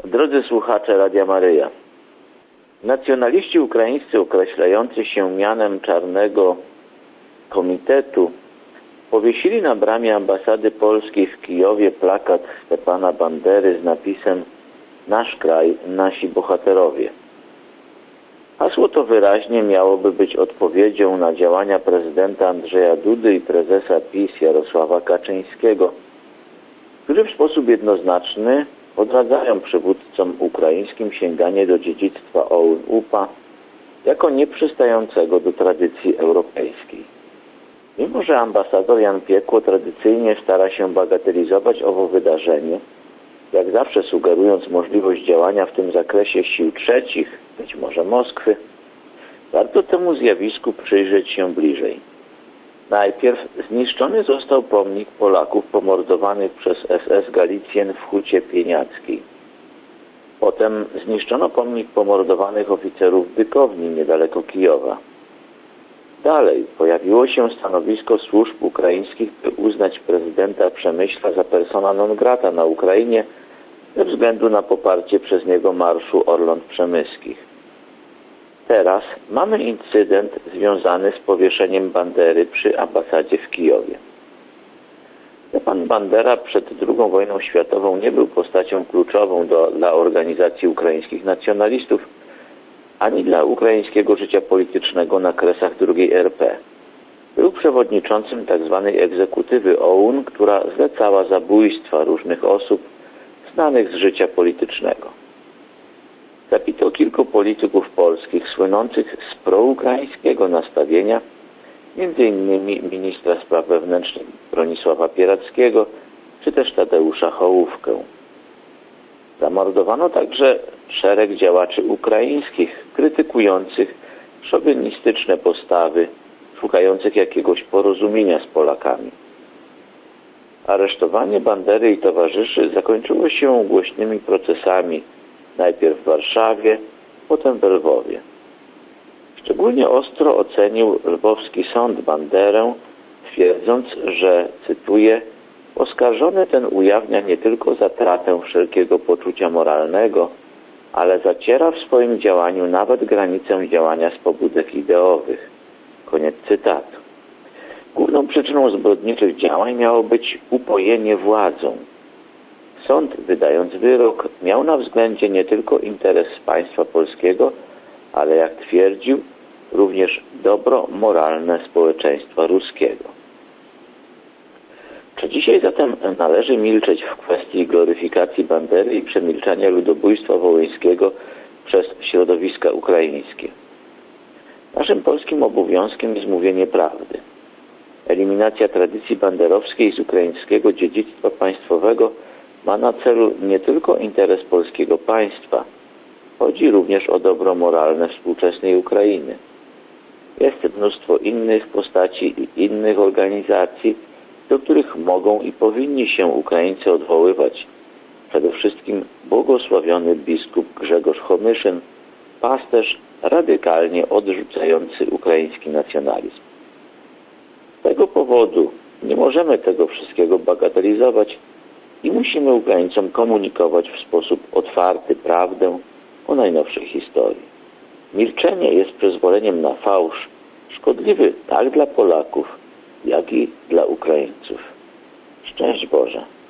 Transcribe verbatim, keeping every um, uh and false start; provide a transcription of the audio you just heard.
Drodzy słuchacze Radia Maryja, nacjonaliści ukraińscy określający się mianem Czarnego Komitetu powiesili na bramie ambasady polskiej w Kijowie plakat Stepana Bandery z napisem „Nasz kraj, nasi bohaterowie”. Hasło to wyraźnie miałoby być odpowiedzią na działania prezydenta Andrzeja Dudy i prezesa PiS Jarosława Kaczyńskiego, którzy w sposób jednoznaczny odradzają przywódcom ukraińskim sięganie do dziedzictwa O U N U P A jako nieprzystającego do tradycji europejskiej. Mimo że ambasador Jan Piekło tradycyjnie stara się bagatelizować owo wydarzenie, jak zawsze sugerując możliwość działania w tym zakresie sił trzecich, być może Moskwy, warto temu zjawisku przyjrzeć się bliżej. Najpierw zniszczony został pomnik Polaków pomordowanych przez S S Galicjen w Hucie Pieniackiej. Potem zniszczono pomnik pomordowanych oficerów w Bykowni niedaleko Kijowa. Dalej pojawiło się stanowisko służb ukraińskich, by uznać prezydenta Przemyśla za persona non grata na Ukrainie ze względu na poparcie przez niego marszu Orląt Przemyskich. Teraz mamy incydent związany z powieszeniem Bandery przy ambasadzie w Kijowie. Stepan Bandera przed drugą wojną światową nie był postacią kluczową do, dla organizacji ukraińskich nacjonalistów, ani dla ukraińskiego życia politycznego na kresach drugiej R P. Był przewodniczącym tzw. egzekutywy O U N, która zlecała zabójstwa różnych osób znanych z życia politycznego. Zabito kilku polityków polskich słynących z proukraińskiego nastawienia, między innymi ministra spraw wewnętrznych Bronisława Pierackiego, czy też Tadeusza Hołówkę. Zamordowano także szereg działaczy ukraińskich, krytykujących szowinistyczne postawy, szukających jakiegoś porozumienia z Polakami. Aresztowanie Bandery i towarzyszy zakończyło się głośnymi procesami, najpierw w Warszawie, potem w Lwowie. Szczególnie ostro ocenił lwowski sąd Banderę, twierdząc, że, cytuję, oskarżony ten ujawnia nie tylko zatratę wszelkiego poczucia moralnego, ale zaciera w swoim działaniu nawet granicę działania z pobudek ideowych. Koniec cytatu. Główną przyczyną zbrodniczych działań miało być upojenie władzą. Sąd, wydając wyrok, miał na względzie nie tylko interes państwa polskiego, ale, jak twierdził, również dobro moralne społeczeństwa ruskiego. Czy dzisiaj zatem należy milczeć w kwestii gloryfikacji Bandery i przemilczania ludobójstwa wołyńskiego przez środowiska ukraińskie? Naszym polskim obowiązkiem jest mówienie prawdy. Eliminacja tradycji banderowskiej z ukraińskiego dziedzictwa państwowego ma na celu nie tylko interes polskiego państwa, chodzi również o dobro moralne współczesnej Ukrainy. Jest mnóstwo innych postaci i innych organizacji, do których mogą i powinni się Ukraińcy odwoływać. Przede wszystkim błogosławiony biskup Grzegorz Homyszyn, pasterz radykalnie odrzucający ukraiński nacjonalizm. Z tego powodu nie możemy tego wszystkiego bagatelizować i musimy Ukraińcom komunikować w sposób otwarty prawdę o najnowszej historii. Milczenie jest przyzwoleniem na fałsz, szkodliwy tak dla Polaków, jak i dla Ukraińców. Szczęść Boże!